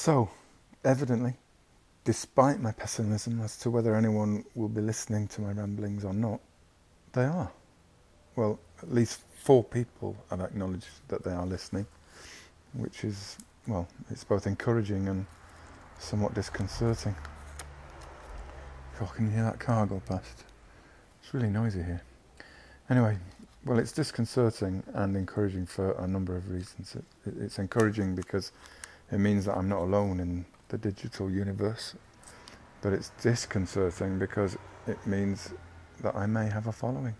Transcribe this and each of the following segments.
So, evidently, despite my pessimism as to whether anyone will be listening to my ramblings or not, they are. Well, at least 4 people have acknowledged that they are listening, which is, well, it's both encouraging and somewhat disconcerting. God, can you hear that car go past? It's really noisy here. Anyway, well, it's disconcerting and encouraging for a number of reasons. It's encouraging because it means that I'm not alone in the digital universe, but it's disconcerting because it means that I may have a following.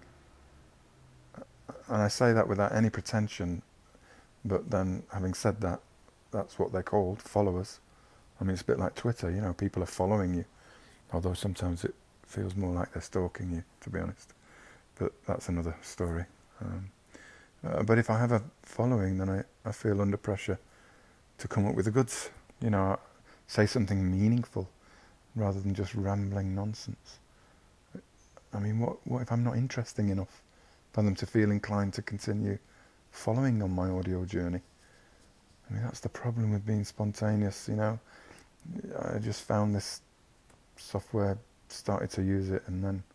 And I say that without any pretension, but then having said that, that's what they're called, followers. I mean, it's a bit like Twitter, you know, people are following you, although sometimes it feels more like they're stalking you, to be honest. But that's another story. But if I have a following, then I feel under pressure to come up with the goods, you know, say something meaningful rather than just rambling nonsense. I mean, what if I'm not interesting enough for them to feel inclined to continue following on my audio journey? I mean, that's the problem with being spontaneous, you know. I just found this software, started to use it, and then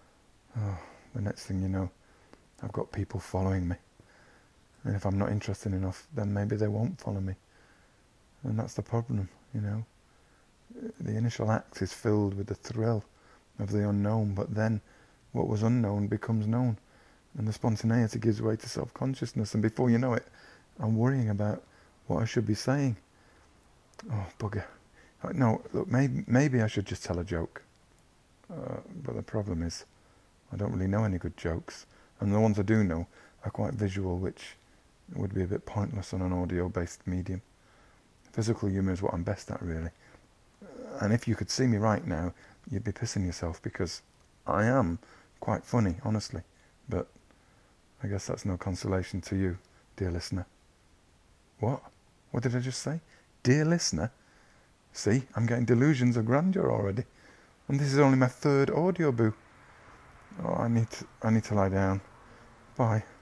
the next thing you know, I've got people following me. And if I'm not interested enough, then maybe they won't follow me. And that's the problem, you know. The initial act is filled with the thrill of the unknown, but then what was unknown becomes known. And the spontaneity gives way to self-consciousness, and before you know it, I'm worrying about what I should be saying. Oh, bugger. No, look, maybe I should just tell a joke. But the problem is, I don't really know any good jokes, and the ones I do know are quite visual, which would be a bit pointless on an audio-based medium. Physical humour is what I'm best at, really. And if you could see me right now, you'd be pissing yourself, because I am quite funny, honestly. But I guess that's no consolation to you, dear listener. What? What did I just say? Dear listener? See, I'm getting delusions of grandeur already. And this is only my 3rd audio boo. Oh, I need to lie down. Bye.